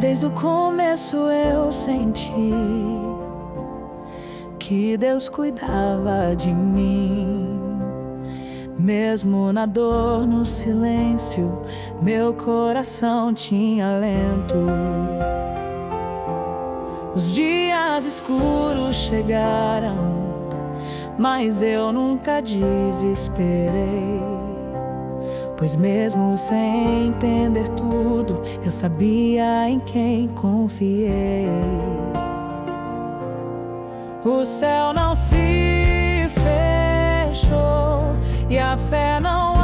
Desde o começo eu senti que Deus cuidava de mim. Mesmo na dor, no silêncio, meu coração tinha alento. Os dias escuros chegaram, mas eu nunca desesperei, pois mesmo sem entender tudo, eu sabia em quem confiei. O céu não se fechou e a fé não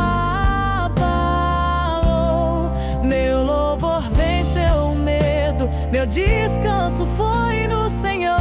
abalou. Meu louvor venceu o medo, meu descanso foi no Senhor.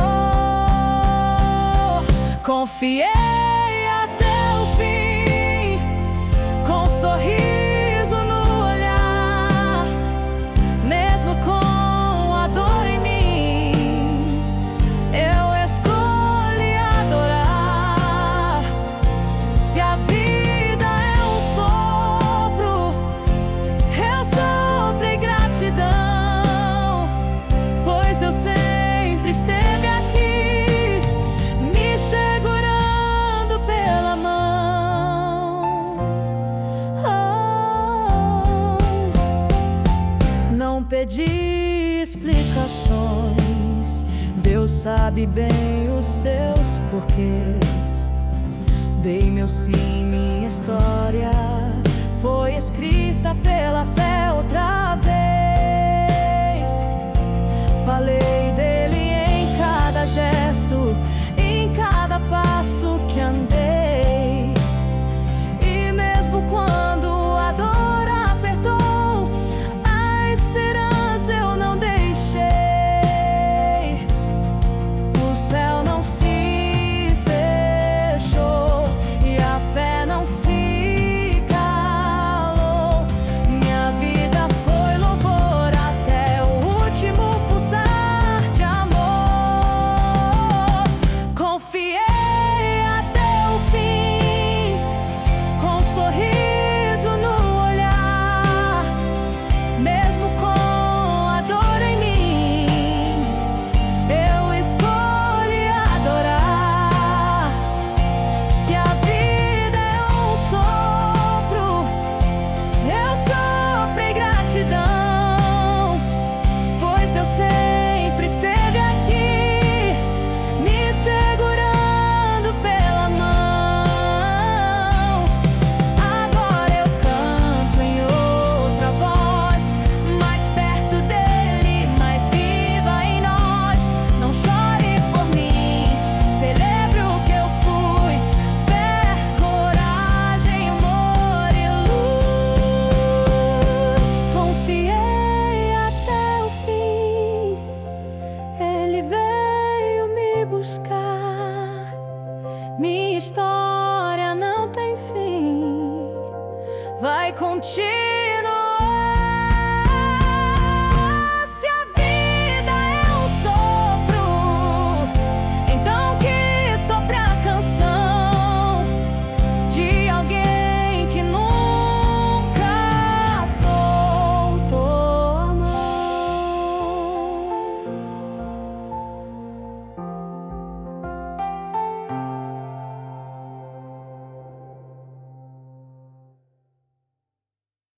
Confiei até o fim, com um sorriso no olhar. Mesmo com a dor em mim, eu escolhi adorar. Se a vida é um sopro, eu soprei gratidão, pois Deus sempre esteve aqui, me segurando pela mão. Não pedi explicações, Deus sabe bem os seus porquês. Dei meu sim, minha história foi escrita pela fé outra vez. Falei dele em cada gesto, em cada passo que andei. E mesmo quando a dor apertou, a esperança eu não deixei. O céu não se fechou e a fé não se calou. Minha vida foi louvor até o último pulsar de amor. Confiei até o fim, com um sorriso no olhar. Mesmo com a dor em mim, eu escolhi adorar. Se a vida é um sopro, eu soprei gratidão, pois Deus sempre esteve aqui, me segurando pela mão. Agora eu canto em outra voz, mais perto dele, mais viva em nós. Não chore por mim, celebre o que eu fui: fé, coragem, amor e luz. Confiei até o fim, ele veio me buscar. Minha história não tem fim, vai contigo.